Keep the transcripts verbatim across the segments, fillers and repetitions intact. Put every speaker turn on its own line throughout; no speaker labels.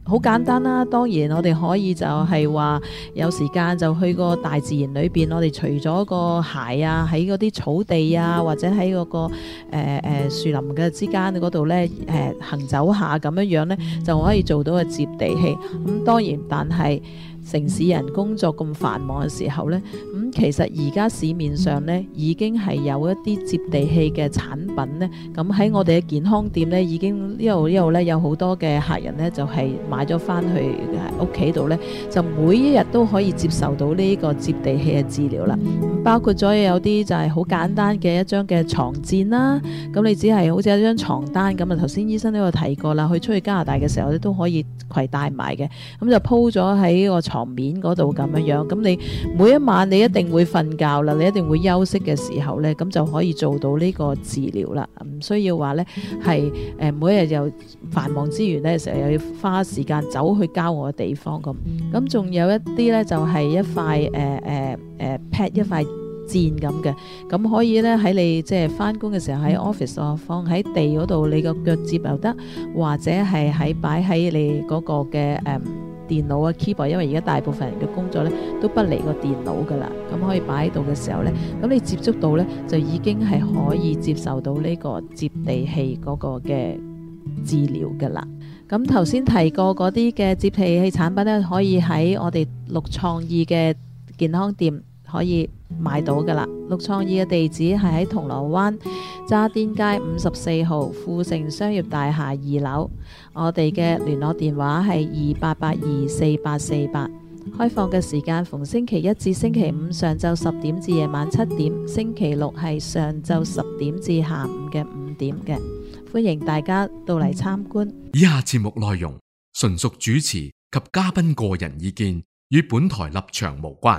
好簡單啦，當然我哋可以就係話有時間就去個大自然裏邊，我哋除咗個鞋啊，喺嗰啲草地啊，或者喺嗰、嗰個誒誒樹林嘅之間嗰度咧誒行走下咁樣樣咧，就可以做到個接地氣。咁當然，但係城市人工作咁繁忙嘅時候呢，咁、嗯、其實而家市面上呢已經係有一啲接地氣嘅產品呢。咁喺我哋嘅健康店呢，已經一路一路呢有好多嘅客人呢，就係、是、買咗翻去屋企度呢，就每一日都可以接受到呢個接地氣嘅治療啦。包括咗有啲就係好簡單嘅一張嘅床墊啦，咁你只係好似一張床單咁啊。頭先醫生都有提過啦，去出去加拿大嘅時候咧都可以攜帶埋嘅，咁就鋪咗喺個床面嗰度咁樣樣，咁你每一晚你一定會瞓覺啦，你一定會休息嘅時候呢，咁就可以做到呢個治療啦，唔需要話呢係誒每一日又繁忙之餘呢，成日又要花時間走去郊外嘅地方咁，咁仲有一啲呢，就係一塊誒誒誒 pad 一塊墊咁嘅，咁可以咧喺你即係翻工嘅時候喺 office 啊，放喺地嗰度，你個腳接又得，或者係喺擺喺你嗰個嘅誒、嗯、電腦啊 keyboard， 因為而家大部分人嘅工作咧都不離個電腦噶啦，咁可以擺喺度嘅時候咧，咁你接觸到咧就已經係可以接受到呢個接地氣嗰個嘅治療噶啦。咁頭先提過嗰啲嘅接地氣產品咧，可以喺我哋綠創意嘅健康店可以買到噶啦。綠創意嘅地址係喺銅鑼灣渣甸街五十四號富盛商業大廈二樓，我哋嘅聯絡電話係二八八二四八四八，開放嘅時間逢星期一至星期五上晝十點至夜晚七點，星期六係上晝十點至下午嘅五點嘅，歡迎大家到嚟參觀。
以下節目內容純屬主持及嘉賓個人意見，與本台立場無關。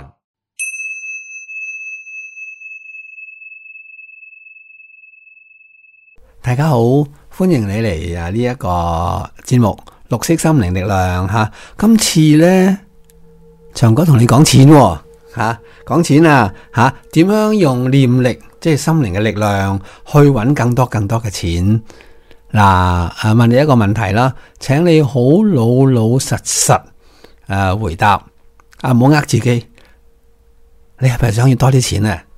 大家好，歡迎你嚟啊呢一個節目綠色心靈力量吓。今次呢，長哥同你講錢吓，講錢啊吓，點樣用念力即係心靈嘅力量去揾更多更多嘅錢。嗱，啊問你一個問題啦，請你好老老實實誒回答，啊唔好呃自己，你係咪想要多啲錢啊？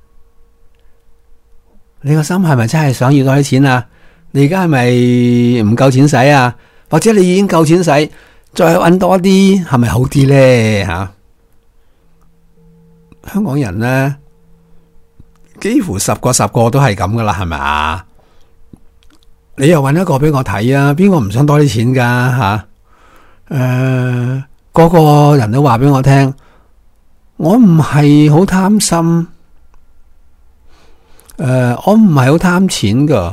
你個心係咪真係想要多啲錢啊？你而家係咪唔夠錢使啊？或者你已經夠錢使，再搵多啲係咪好啲咧？吓、啊，香港人咧，幾乎十個十個都係咁噶啦，係咪啊？你又搵一個俾我睇啊？邊個唔想多啲錢噶吓？誒、呃，個個人都話俾我聽，我唔係好貪心，誒、呃，我唔係好貪錢噶。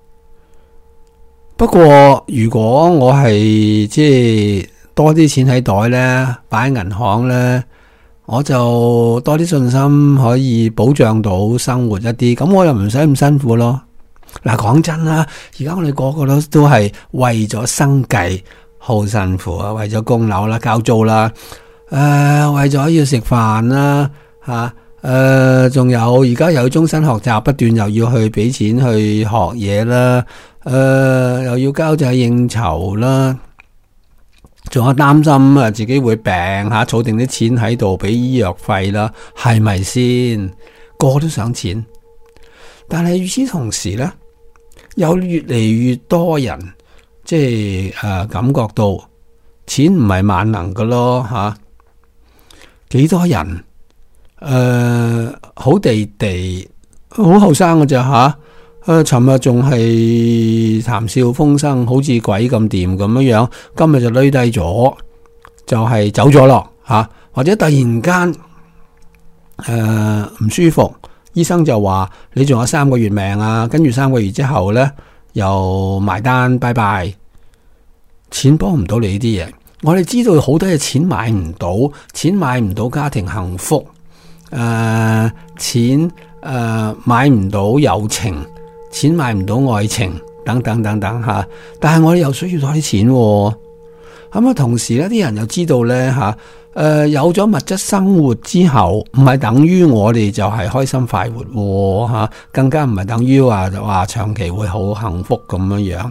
不過如果我係即係多啲錢喺袋咧，擺喺銀行咧，我就多啲信心可以保障到生活一啲，咁我又唔使咁辛苦咯。嗱，講真啦，而家我哋個個都都係為咗生計好辛苦啊，為咗供樓啦、交租啦，誒、呃，為咗要食飯啦，吓、啊，誒、呃，仲有而家又要終身學習，不斷又要去俾錢去學嘢啦。誒、呃，又要交際應酬啦，仲有擔心啊自己會病吓，儲定啲錢喺度俾醫藥費啦，係咪先？個個都想錢，但係與此同時咧，有越嚟越多人即係誒、呃、感覺到錢唔係萬能噶咯吓，幾多人誒、呃、好地地好後生㗎咋吓？誒，尋日仲係談笑風生，好似鬼咁掂咁樣樣，今日就累低咗，就係、是、走咗咯吓，或者突然間誒唔、呃、舒服，醫生就話你仲有三個月命啊，跟住三個月之後咧又埋單，拜拜，錢幫唔到你呢啲嘢。我哋知道好多嘢錢買唔到，錢買唔到家庭幸福，誒、呃，錢誒、呃、買唔到友情。錢買唔到愛情，等等等等吓，但係我哋又需要多啲錢，咁啊同時咧，啲人又知道咧吓，誒、呃、有咗物質生活之後，唔係等於我哋就係開心快活吓，更加唔係等於話話長期會好幸福咁樣樣。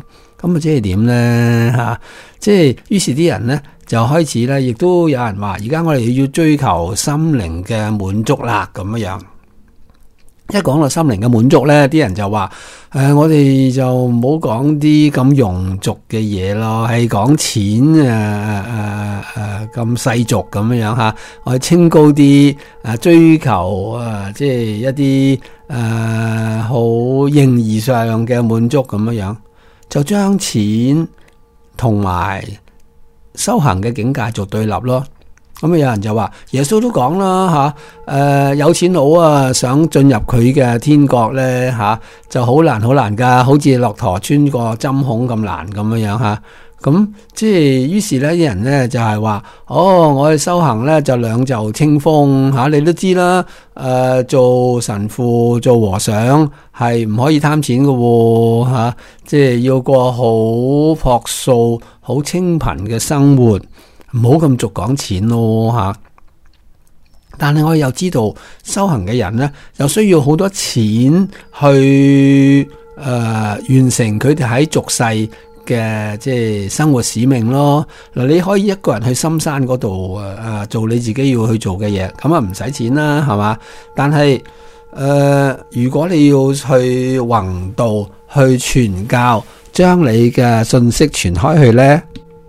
咁啊即係點咧吓？即係於是啲人咧就開始咧，亦都有人話，而家我哋要追求心靈嘅滿足啦，咁樣樣。一講到心靈嘅滿足咧，啲人就話：誒、呃，我哋就唔好講啲咁庸俗嘅嘢咯，係講錢啊誒誒咁世俗咁樣樣吓，我哋清高啲誒，追求啊，即係一啲誒好形而上嘅滿足咁樣樣，就將錢同埋修行嘅境界做對立咯。咁啊，有人就話耶穌都講啦吓，誒、呃、有錢佬啊，想進入佢嘅天國咧吓、啊，就好難好難噶，好似駱駝穿過針孔咁難咁樣樣吓。咁即係於是咧，啲人咧就係、是、話，哦，我哋修行咧就兩袖清風吓、啊，你都知啦，誒、呃、做神父做和尚係唔可以貪錢噶吓、啊，即係要過好樸素、好清貧嘅生活。唔好咁俗講錢咯吓，但係我又知道修行嘅人呢，又需要好多錢去誒、呃、完成佢哋喺俗世嘅即係生活使命咯。嗱，你可以一個人去深山嗰度誒做你自己要去做嘅嘢，咁啊唔使錢啦，係嘛？但係誒、呃，如果你要去弘道、去傳教，將你嘅信息傳開去呢。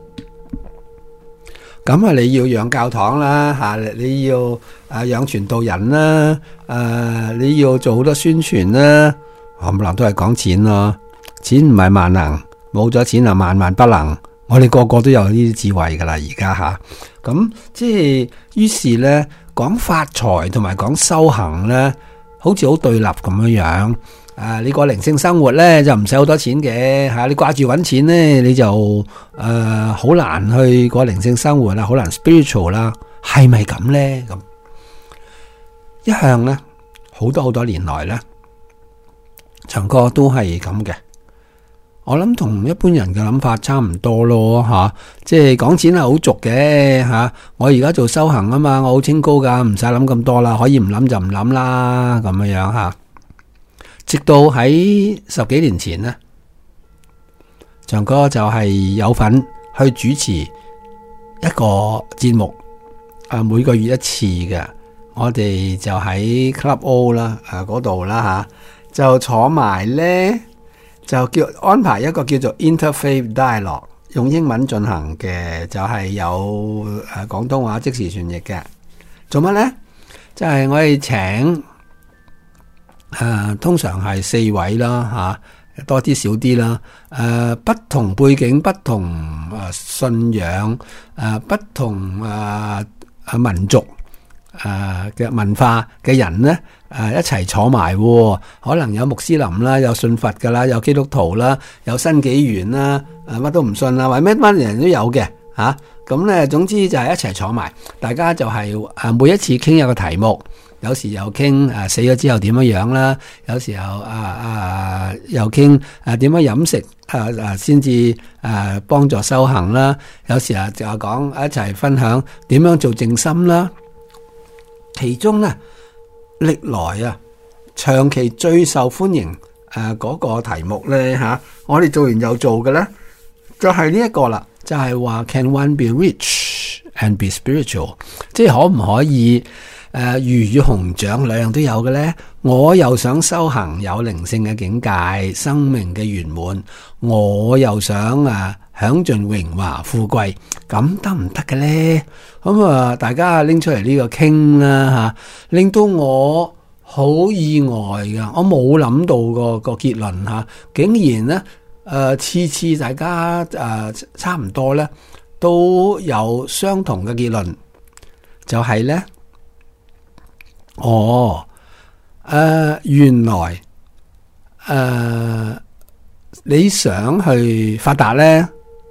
咁啊，你要養教堂啦，吓你要誒養傳道人啦，誒你要做好多宣傳啦，冚唪唥都係講錢咯。錢唔係萬能，冇咗錢啊萬萬不能。我哋個個都有呢啲智慧噶啦，而家吓。咁即係於是咧，講發財同埋講修行咧，好似好對立咁樣樣。啊！你個靈性生活咧就唔使好多錢嘅吓、啊，你掛住搵錢咧，你就誒好、呃、難去個靈性生活啦，好難 spiritual 啦，係咪咁咧？咁一向咧，好多好多年來咧，長哥都係咁嘅。我諗同一般人嘅諗法差唔多咯，吓、啊，即係講錢係好俗嘅吓。我而家做修行啊嘛，我好清高噶，唔使諗咁多啦，可以唔諗就唔諗啦，咁樣樣吓。直到喺十幾年前呢，長哥就係有份去主持一個節目，啊每個月一次嘅，我哋就喺 Club O 啦，啊嗰度啦吓，就坐埋呢，就叫安排一個叫做 Interfaith Dialogue，用英文進行嘅，就係、是、有誒廣東話即時傳譯嘅。做乜呢？就係、是、我哋請。誒、呃，通常係四位啦，吓、啊、多啲少啲啦。誒、呃，不同背景、不同誒、呃、信仰、誒、呃、不同誒誒、呃、民族誒嘅、呃、文化嘅人咧，誒、呃、一齊坐埋、哦。可能有穆斯林啦，有信佛噶啦，有基督徒啦，有新紀元啦，誒、呃、乜都唔信啦，或者咩乜人都有嘅吓。咁、啊、咧，總之就係一齊坐埋，大家就係、是、誒、呃、每一次傾一個題目。有時又傾誒死咗之後點樣樣啦，有時候啊啊又傾誒點樣飲食誒誒先至誒幫助修行啦，有時啊就講一齊分享點樣做靜心啦。其中咧歷來啊長期最受歡迎誒嗰個題目咧嚇，我哋做完又做嘅咧，就係呢一個啦，就係話 Can one be rich and be spiritual？ 即係可唔可以？誒、呃，魚與熊掌兩樣都有嘅咧，我又想修行有靈性嘅境界，生命嘅圓滿，我又想啊享盡榮華富貴，咁得唔得嘅咧？咁啊，大家拎出嚟呢個傾啦吓，令到我好意外噶，我冇諗到個個結論吓，竟然咧誒次次大家誒、呃、差唔多咧都有相同嘅結論，就係、是、咧。哦，誒、呃，原來誒、呃，你想去發達咧，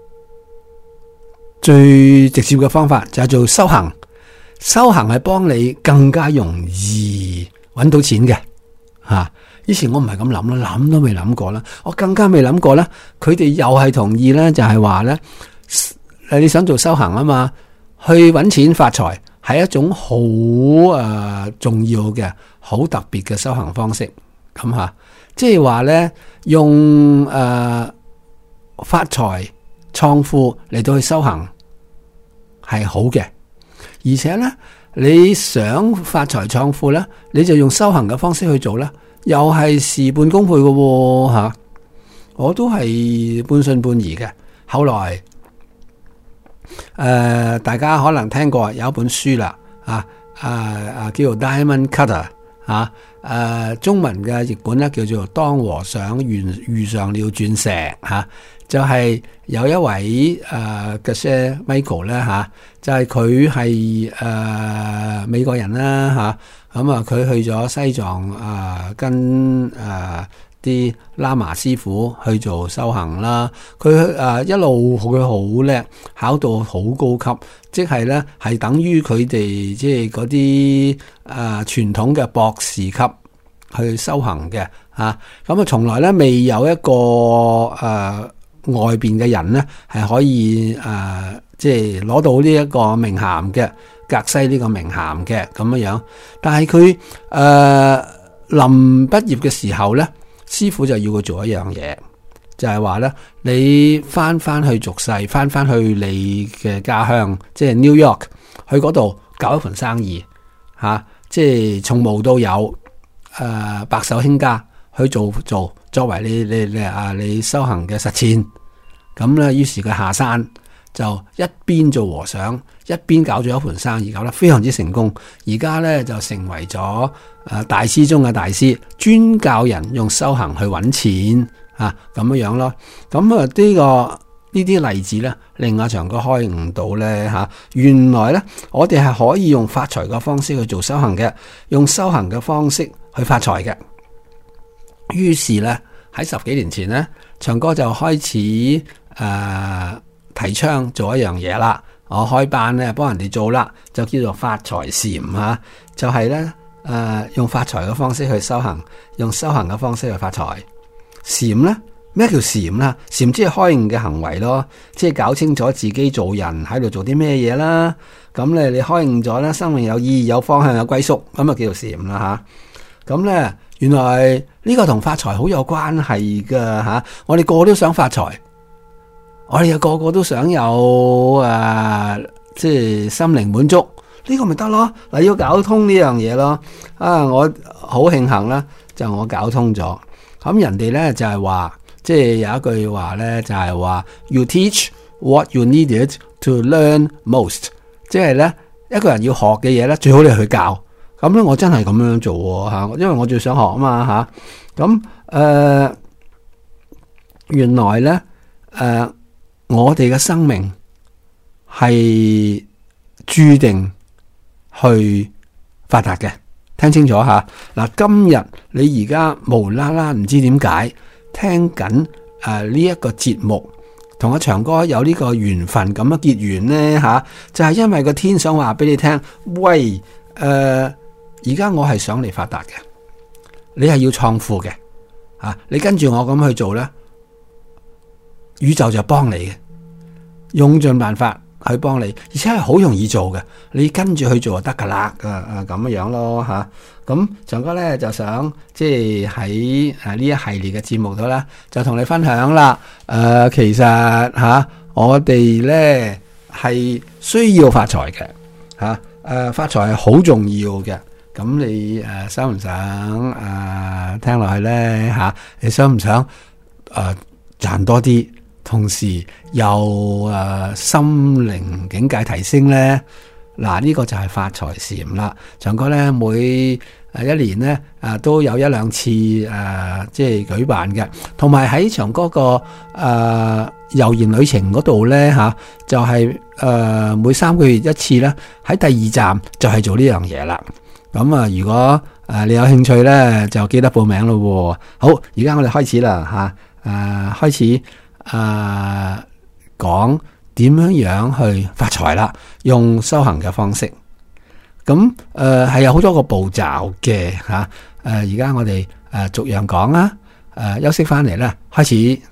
最直接嘅方法就係做修行。修行係幫你更加容易搵到錢嘅吓、啊。以前我唔係咁諗啦，諗都未諗過啦。我更加未諗過咧，佢哋又係同意咧，就係話咧，誒，你想做修行啊嘛，去搵錢發財。係一種好誒、呃、重要嘅、好特別嘅修行方式，咁吓，即係話咧用誒、呃、 發財創富嚟到去修行係好嘅，而且咧你想發財創富咧，你就用修行嘅方式去做咧，又係事半功倍嘅吓。我都係半信半疑嘅。後來誒、呃，大家可能聽過有一本書啦，啊啊啊，叫做 Diamond Cutter 啊，誒，中文嘅譯本咧叫做當和尚遇遇上了鑽石吓、啊，就係、是、有一位誒嘅 Geshe Michael 咧吓，就係佢係誒美國人啦吓，咁啊佢去咗西藏啊、呃、跟誒。呃啲喇嘛師傅去做修行啦，佢誒、呃、一路佢好叻，考到好高級，即係咧係等於佢哋即係嗰啲誒傳統嘅博士級去修行嘅嚇。咁啊，從來咧未有一個誒、呃、外邊嘅人咧係可以誒、呃、即係攞到呢一個名銜嘅，格西呢個名銜嘅咁樣樣。但係佢誒臨畢業嘅時候咧，師傅就要佢做一樣嘢，就係話咧，你翻翻去俗世，翻翻去你嘅家鄉，即係 New York，去嗰度搞一盤生意，吓、啊，即係從無到有，誒、呃，白手興家去做做，作為你你你啊你修行嘅實踐。咁咧，於是佢下山就一邊做和尚，一邊搞咗一盤生意，搞得非常之成功。而家咧就成為咗誒大師中嘅大師，專教人用修行去揾錢啊，咁樣樣咯。咁啊呢個呢啲例子咧，令阿長哥開悟到咧吓，原來咧我哋係可以用發財嘅方式去做修行嘅，用修行嘅方式去發財嘅。於是咧喺十幾年前咧，長哥就開始誒、呃、提倡做一樣嘢啦。我開班咧幫人哋做啦，就叫做發財禪吓，就係咧誒用發財嘅方式去修行，用修行嘅方式去發財。禪咧咩叫禪啦？禪即係開悟嘅行為咯，即係搞清楚自己做人喺度做啲咩嘢啦。咁咧你開悟咗咧，生命有意義、有方向、有歸宿，咁啊叫做禪啦吓。咁咧原來呢個同發財好有關係噶吓，我哋個個都想發財。我哋又個個都想有誒、呃，即係心靈滿足，呢、這個咪得咯。嗱，要搞通呢樣嘢咯。啊，我好慶幸啦，就我搞通咗。咁人哋咧就係、是、話，即係有一句話咧就係、是、話 ，You teach what you needed to learn most。即係咧一個人要學嘅嘢咧，最好你去教。咁咧我真係咁樣做吓，因為我最想學啊嘛吓。咁、啊、誒、呃，原來咧誒。呃我哋嘅生命係注定去發達嘅，聽清楚吓。嗱，今日你而家無啦啦唔知點解聽緊誒呢一個節目，同阿長哥有呢個緣分咁樣結緣呢吓，就係、是、因為個天想話俾你聽，喂，誒、呃，而家我係想嚟發達嘅，你係要創富嘅，啊，你跟住我咁去做咧，宇宙就幫你嘅。用盡辦法去幫你，而且係好容易做嘅，你跟住去做就得噶啦，啊啊咁樣樣咯吓。咁長哥咧就想即係喺誒呢一系列嘅節目度咧，就同你分享啦。誒、呃，其實吓、啊、我哋咧係需要發財嘅吓，誒、啊、發財係好重要嘅。咁你誒想唔想誒聽落去咧吓、啊？你想唔想誒賺、呃、多啲？同時又誒、呃、心靈境界提升咧，嗱呢、這個就係發財禪啦。長哥咧每誒一年咧誒都有一兩次誒、呃、即係舉辦嘅，同埋喺長哥個誒遊研旅程嗰度咧吓，就係、是、誒、呃、每三個月一次咧，喺第二站就係做呢樣嘢啦。咁啊，如果誒、呃、你有興趣咧，就記得報名咯。好，而家我哋開始啦吓，誒、呃、開始。誒，講點樣樣去發財啦？用修行嘅方式，咁誒係有好多個步驟嘅吓。誒、啊，而家我哋誒逐樣講啦。誒、啊，休息翻嚟咧，開始。